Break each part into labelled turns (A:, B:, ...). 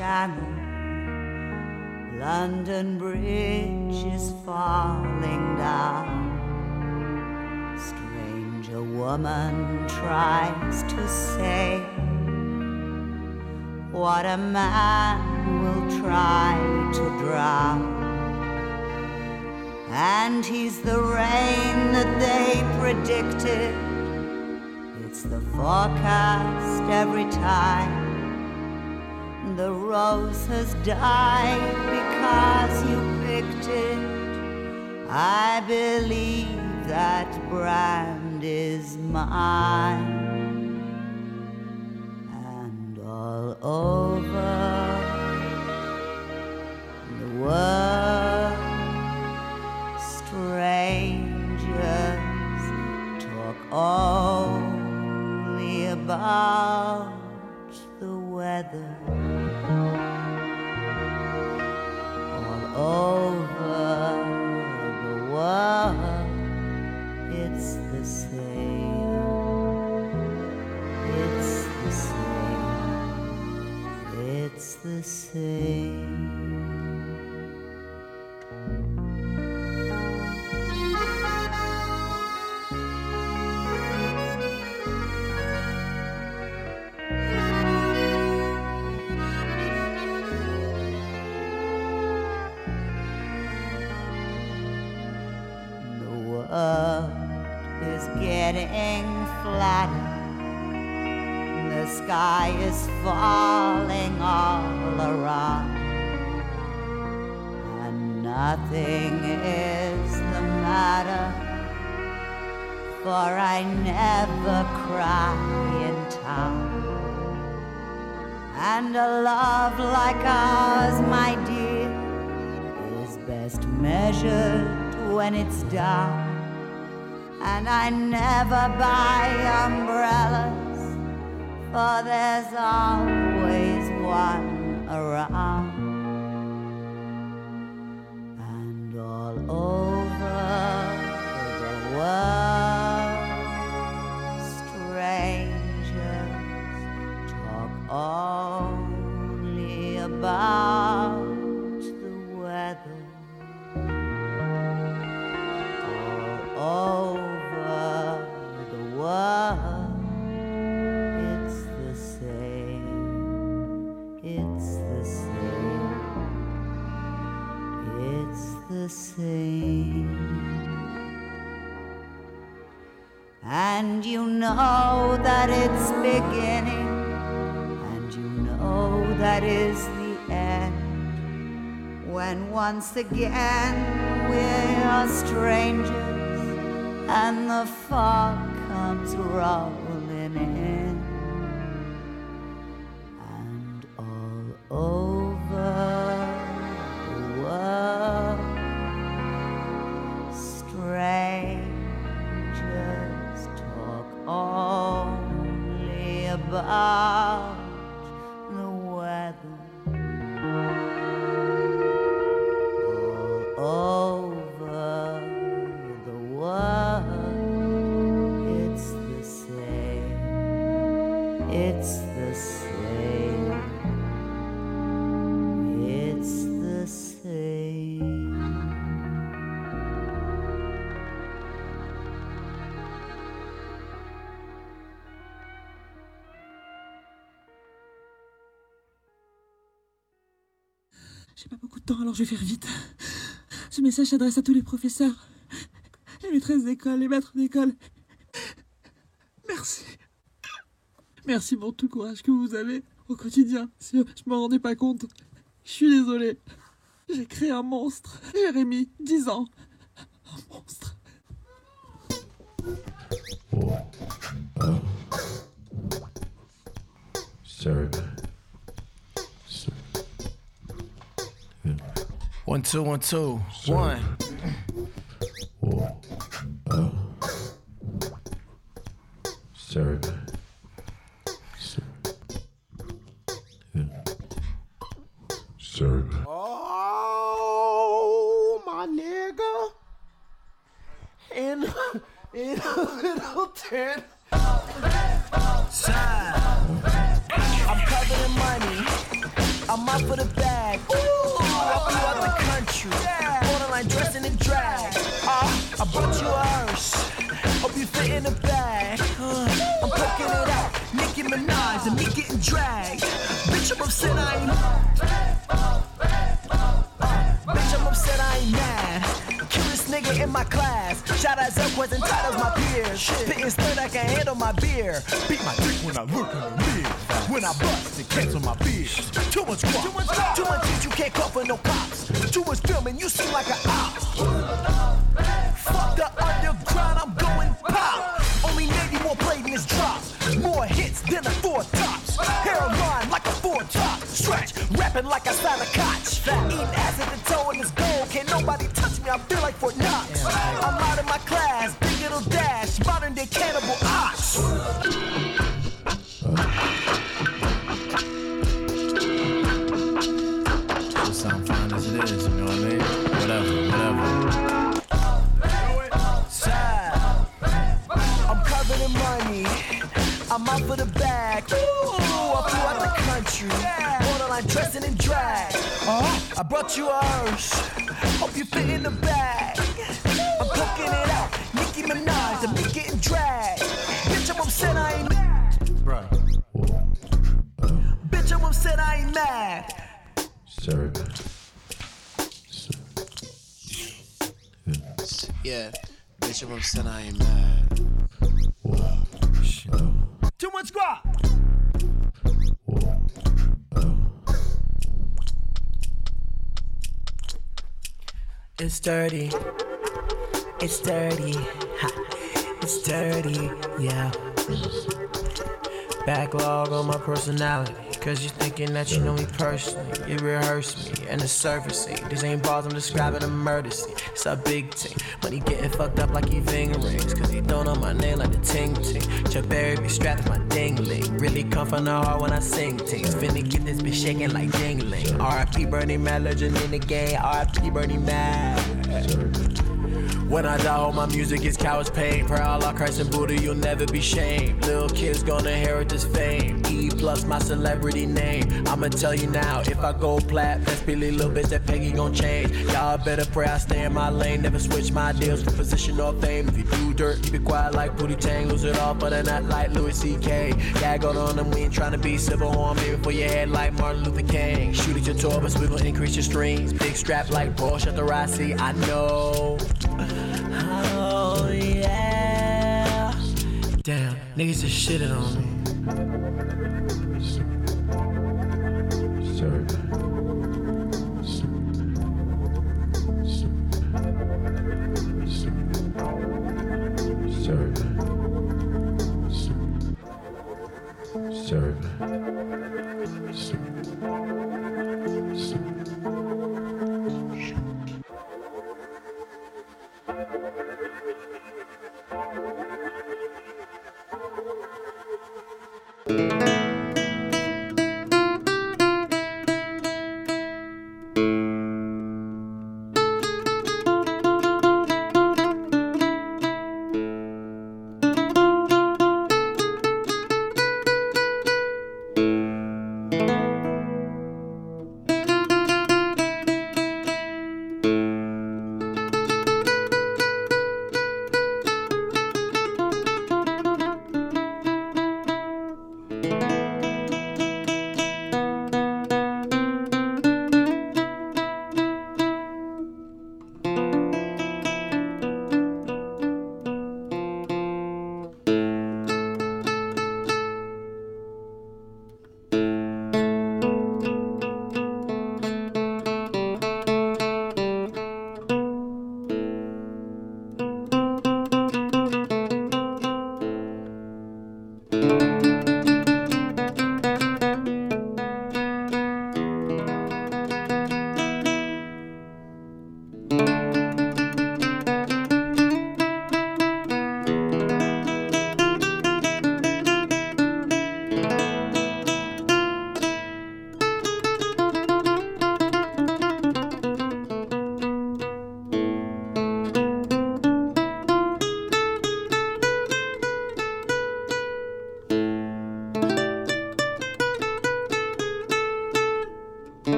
A: Channel. London Bridge is falling down. Stranger woman tries to say what a man will try to drown. And he's the rain that they predicted. It's the forecast every time. The rose has died because you picked it. I believe that brand is mine. And all over the world, strangers talk only about the weather. Over the world, it's the same. It's the same. It's the same. Is getting flatter. The sky is falling all around, and nothing is the matter, for I never cry in town. And a love like ours, my dear, is best measured when it's down. And I never buy umbrellas, for there's always one around. And all over the world, strangers talk only about the weather. All over the world, it's the same. It's the same. It's the same. And you know that it's beginning, and you know that is the end. When once again we're strangers, and the fog comes rolling in. And all over the world, strangers talk only about the weather. All over the world, it's the same. It's the same. It's the same.
B: J'ai pas beaucoup de temps, alors je vais faire vite. Ce message s'adresse à tous les professeurs, les maîtresses d'école, les maîtres d'école. Merci. Merci pour tout le courage que vous avez au quotidien. Si je m'en rendais pas compte. Je suis désolée. J'ai créé un monstre. Jérémy, 10 ans. Un monstre.
C: Sir. 1 2 1 2 1. Sir. Sir.
D: Oh, my nigga. In a little tent. I'm covered in money. I'm out for the bag. Ooh, I flew out the country. Borderline dressing in drag. I brought you a hearse. Hope you fit in the bag. I'm poking it out. Nicki Minaj and me getting dragged. Bitch, I'm upset I ain't. Bitch, I'm upset I ain't mad. Cutest nigga in my class. Shout out Zelquez and titles my peers. Spitting straight, I can handle my beer. Beat my dick when I look in the mirror. When I bust, it cancel my beers. Too much guap, too much heat, you can't call for no cops. Too much filming, you seem like an op. Fuck the underground, I'm going pop. Only Navy more played in this drop. More hits than the four tops. Hairline like a four top. Stretch, rapping like I signed a cotch. Eating acid and toe in this gold. Can't nobody touch me, I feel like Fort Knox. I'm out of my class, big little dash. Modern day cannibal ox.
C: Still sound fine as it is, you know what I mean? Whatever.
D: I'm covered in money. I'm out for the bag. Ooh, I flew out the country. Borderline dressing in drag. I brought you a hearse. Hope you fit in the bag. I'm poking it out. Nicki Minaj and me getting dragged. Bitch, I'm upset I ain't mad.
C: Right.
D: Bitch, I'm upset I ain't mad.
C: Sir.
E: Yeah, bitch, I'm upset I ain't mad.
D: Too much guap. It's dirty. It's dirty. Ha. It's dirty. Yeah. Backlog on my personality. Cause you're thinking that you know me personally. You rehearse me and the surface scene. These ain't bars, I'm describing a murder scene. It's a big team. Money getting fucked up like he finger rings. Cause he don't know my name like the ting ting. Jabberry be strapped to my dingling. Really come from the heart when I sing things. Finna get this bitch shaking like jingling. R.I.P. Bernie Mac, legend in the game. R.I.P. Bernie Mac. When I die, all my music is couch pain. Per Allah, Christ and Buddha, you'll never be shamed. Little kids gonna inherit this fame. E plus my celebrity name. I'ma tell you now, if I go plat, best believe little bitch that Peggy gon' change. Y'all better pray I stay in my lane. Never switch my deals for position or fame. If you do dirt, keep it quiet like Booty Tang. Lose it all, but not like Louis C.K. Gag on them, we ain't tryna be civil harm. Aiming for your head like Martin Luther King. Shoot at your tour, but we gon' increase your streams. Big strap like Porsche at the Rossi, I know. Oh yeah. Damn, niggas just shitted on me.
C: Sir. Serve.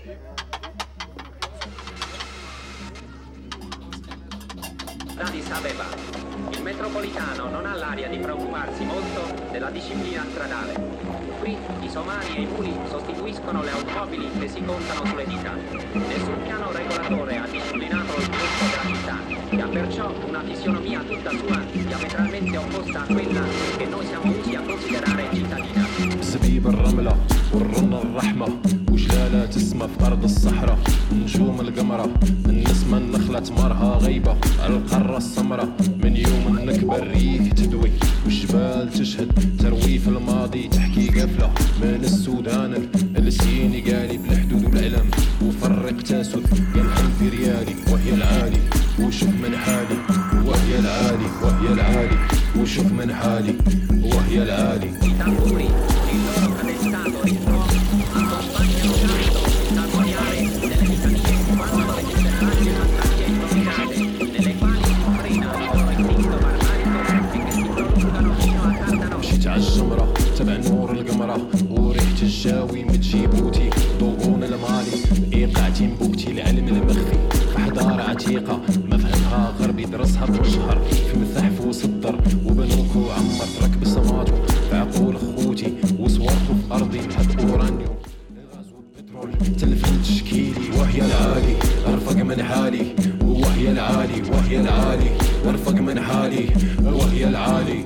F: Addis Abeba. Il metropolitano non ha l'aria di preoccuparsi molto della disciplina stradale. Qui i somali e i muli sostituiscono le automobili che si contano sulle dita. Nessun piano regolatore ha disciplinato il flusso della città e ha perciò una fisionomia tutta sua diametralmente opposta a quella che noi siamo usi a considerare cittadina.
C: زبيب الرملة والرنة الرحمة وجلالة تسمى في أرض الصحراء نجوم القمرة النسمة النخلة تمرها غيبة القارة السمراء من يوم النكبة الريح تدوي والجبال تشهد تروي في الماضي تحكي قفلة من السودان السينيغالي بالحدود والعلم وفرق تاسد ينحن في ريالي وهي العالي وشوف من حالي وهي العالي وهي العالي وشوف من حالي وهي العالي
F: tamburi, il loro cadenzato ritrovo, accompagnano canto, salmoniare delle litanie, quando le generali attacchi improvvisate, nelle quali frena il loro istinto barbarico e che si prolungano fino a Cardano.
C: مشيت عالجمرة تبع نور القمرة وريحة الجاوي من جيبوتي ضوءون المالي ايقاع تيمبوكتي العلم المخفي حضارة عتيقة مفهمها غربي درسها بوشهر في متحف وصدر وبنوك وعمر ركب سماطو في عقول خوتي وصورته في أرضي مهد أورانيوم الغاز والبترول تلفن تشكيلي وهي العالي ارفق من حالي وهي العالي وهي العالي ارفق من حالي وهي العالي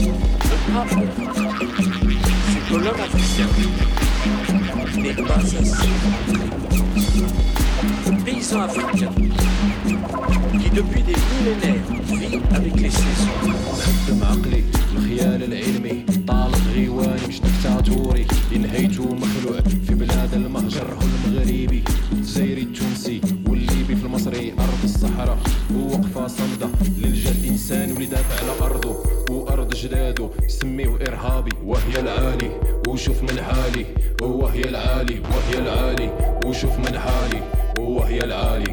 G: C'est que l'homme africain n'est pas assis. Le paysan africain qui depuis des millénaires vit avec les saisons.
C: مهدم عقلي الخيال العلمي طالق غيواني مش دكتاتوري انهيتو مخلوع في بلاد المهجر المغربي الجزائري التونسي والليبي في المصري ارض الصحراء ووقفه صمده للجا الانسان واللي دافع على ارضه وارض جداده يسميه ارهابي وهي العالي وشوف من حالي وهي العالي وهي العالي وشوف من حالي وهي العالي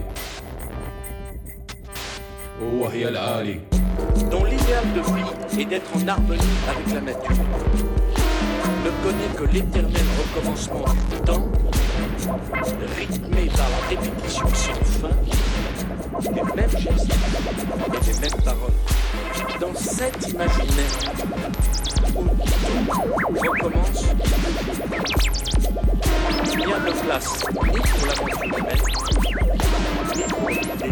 C: وهي العالي
G: dont l'idéal de vie est d'être en harmonie avec la nature, ne connaît que l'éternel recommencement du temps, rythmé par la répétition sans fin des mêmes gestes et des mêmes paroles. Dans cet imaginaire où tout recommence, il n'y a de place ni pour l'aventure humaine, ni pour l'idée.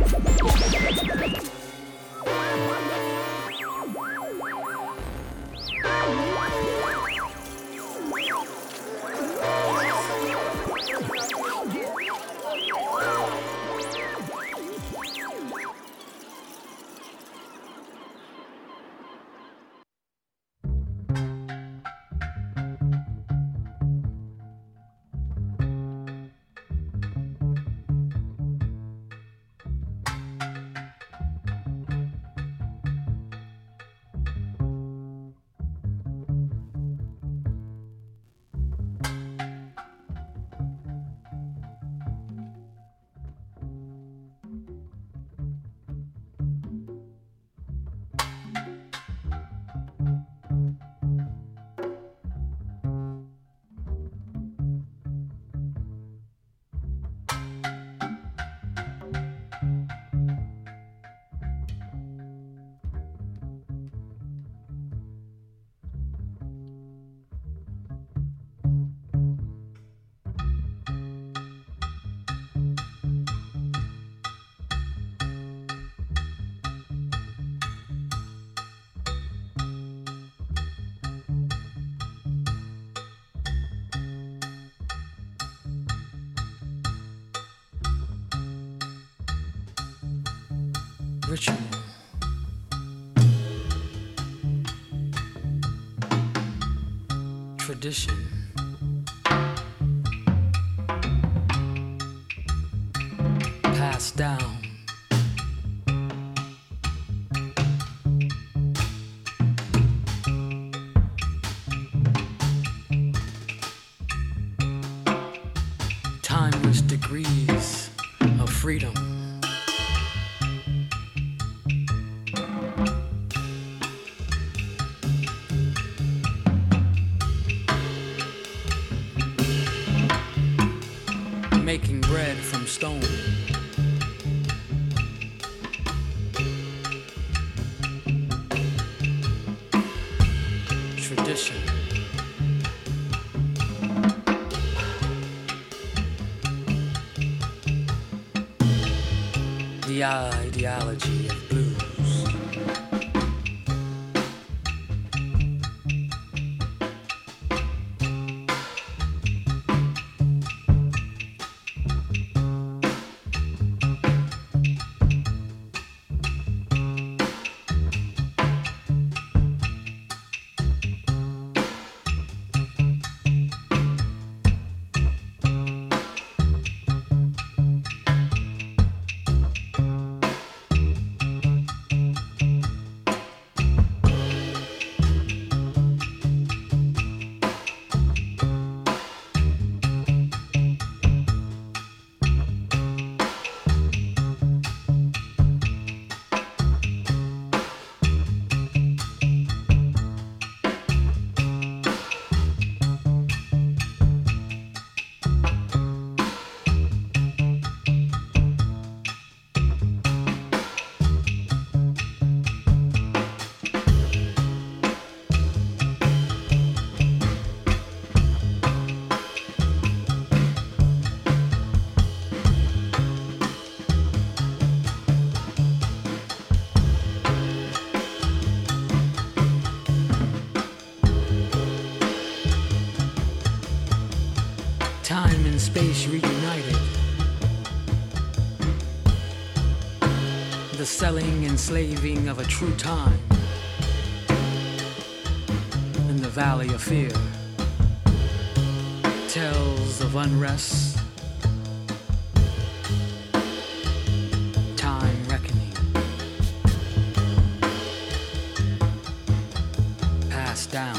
D: Ritual. Tradition. Passed down. Timeless degrees of freedom. Making
H: bread from stone. Tradition. The ideology of blues. Time and space reunited. The selling and slaving of a true time in the valley of fear. Tales of unrest. Time reckoning. Passed down.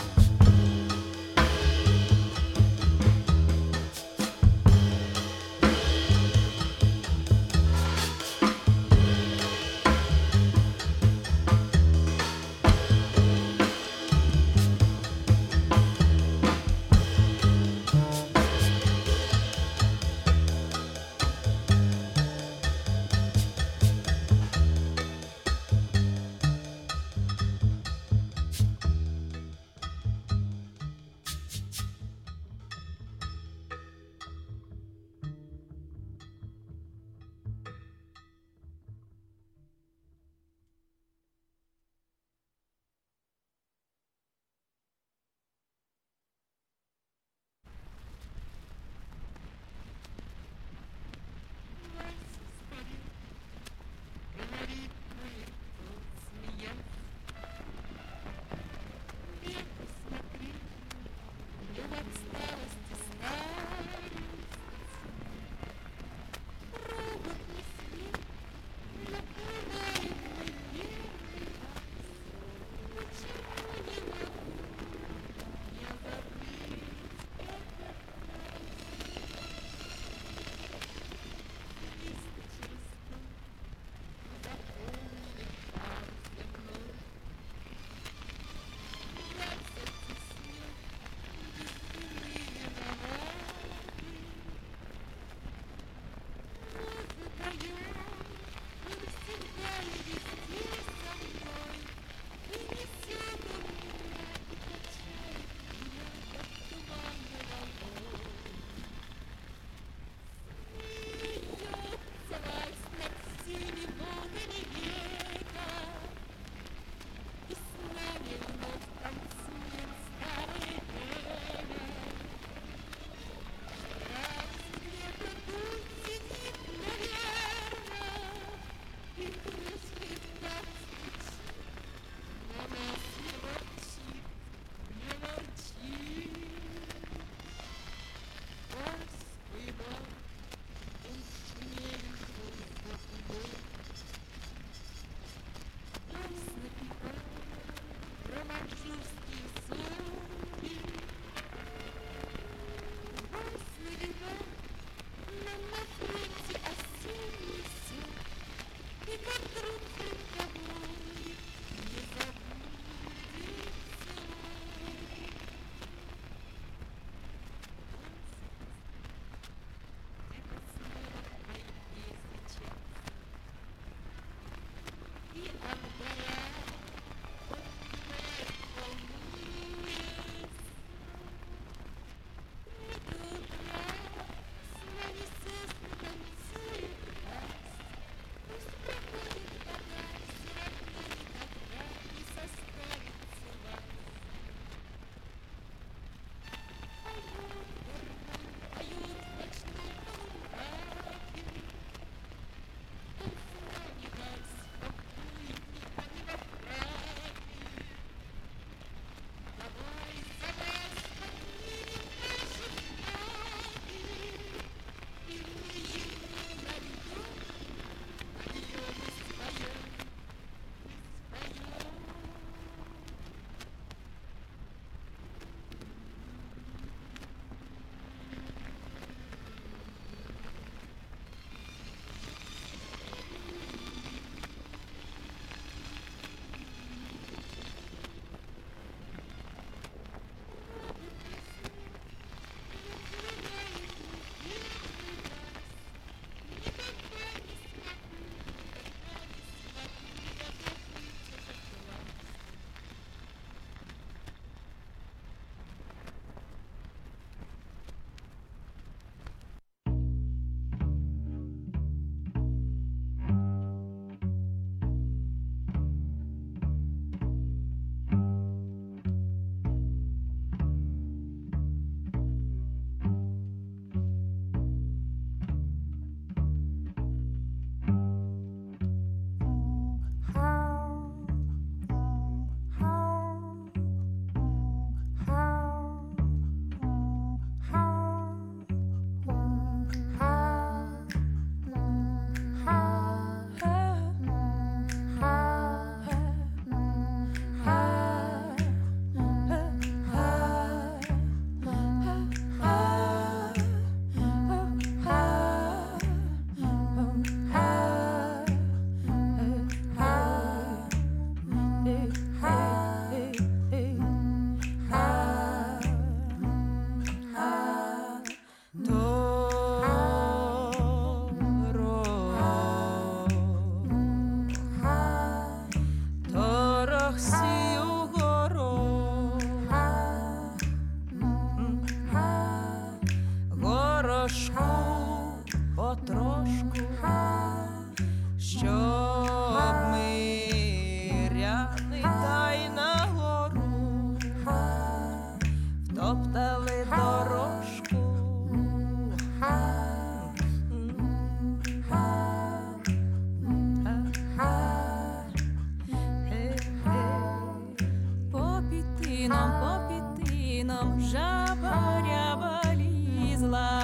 I: потрошку, щоб миряни та й нагору втоптали дорожку. По пітинам жаба ряба лізла.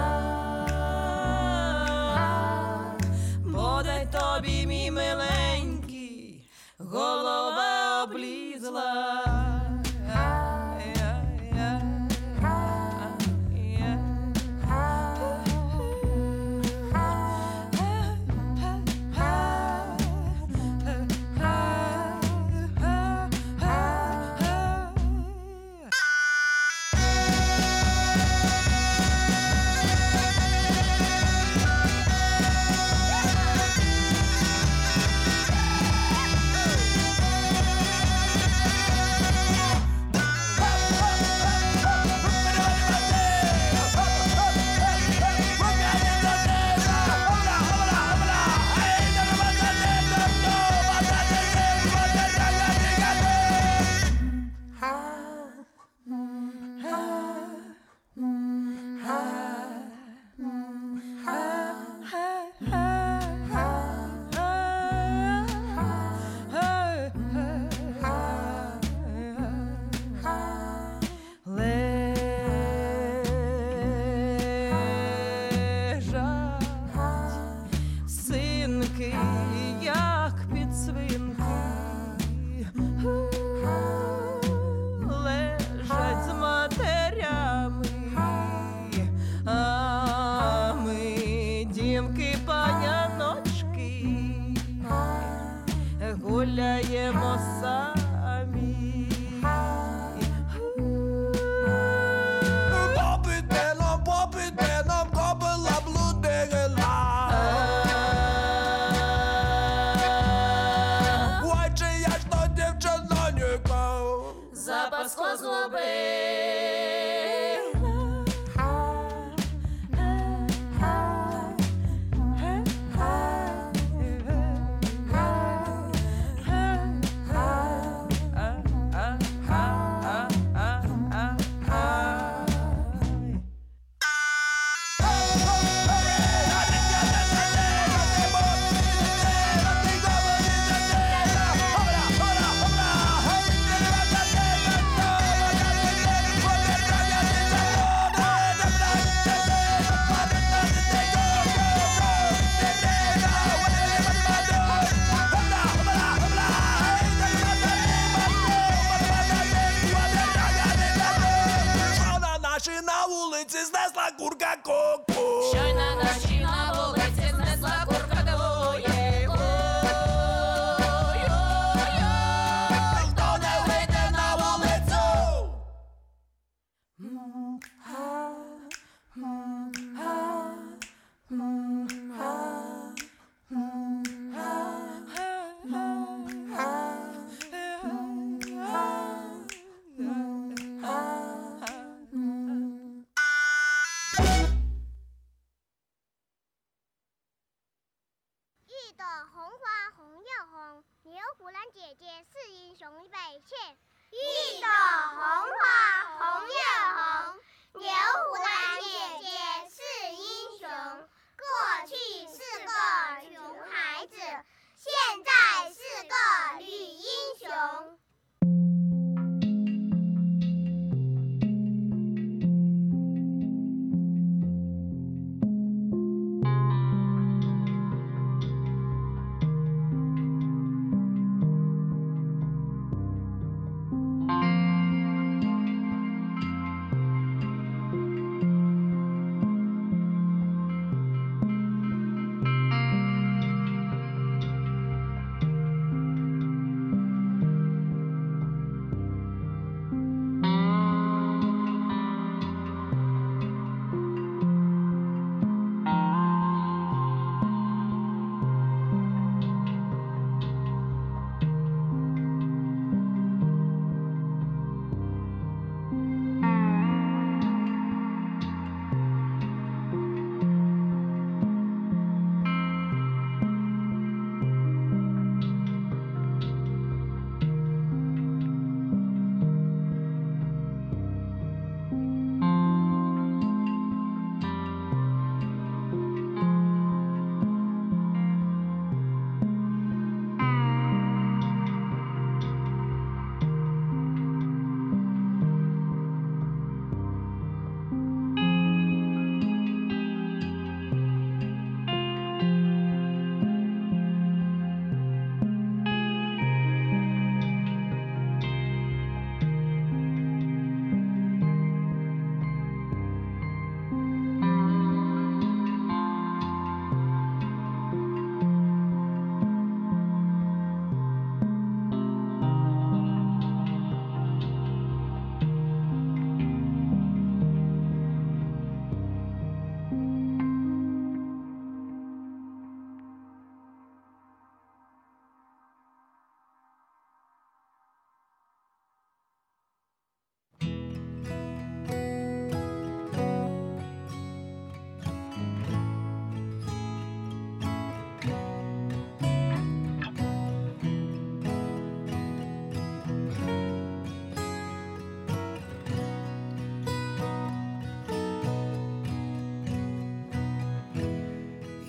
I: Бодай тобі, мій миленький, голова облізла. Гуляємо самі.
J: Попитеном, кобила блудила. Ой, чи я ж то дівчиноніка
I: Запаско злобила.
J: На вулиці знесла курка ку-ку.
I: Щойно наші на вулиці знесла курка двоє.
J: Хто не вийде на вулицю?
K: 一朵红花红又红，牛胡兰姐姐是英雄。过去是个穷孩子，现在是个女英雄。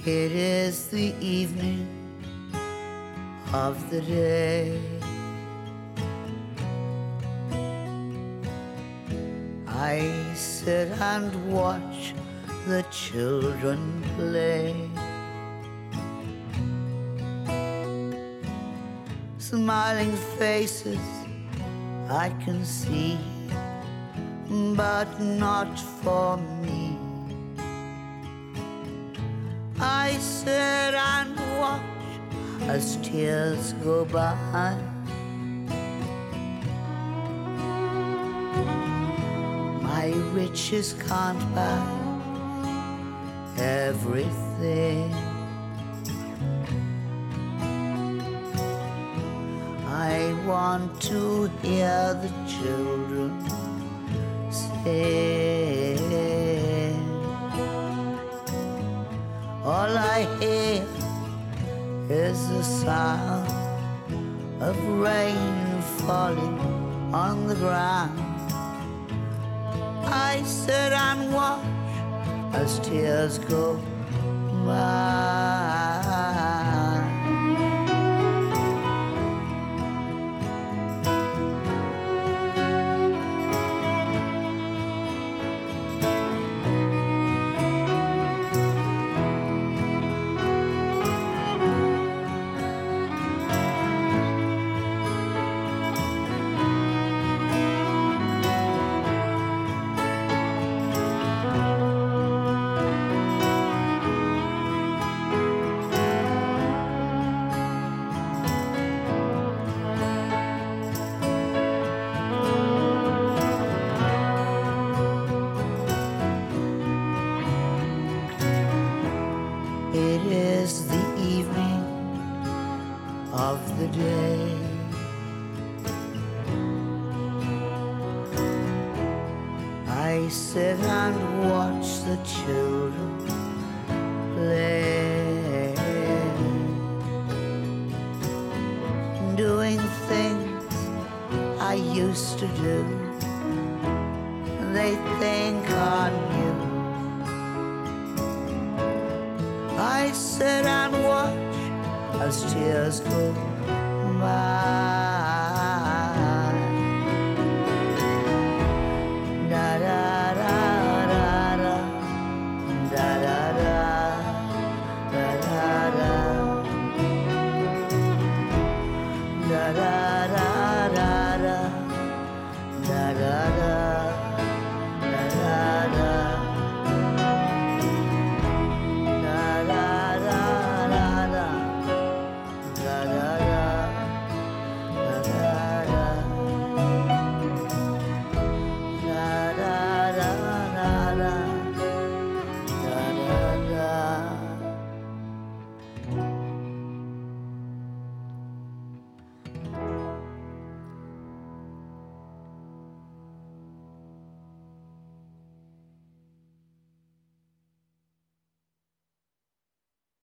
A: It is the evening of the day. I sit and watch the children play. Smiling faces I can see, but not for me. I sit and watch as tears go by. My riches can't buy everything. I want to hear the children sing. All I hear is the sound of rain falling on the ground. I sit and watch as tears go by. It is the evening of the day. I sit and watch the children play, doing things I used to do. They think I'm new. I sit and watch as tears go by.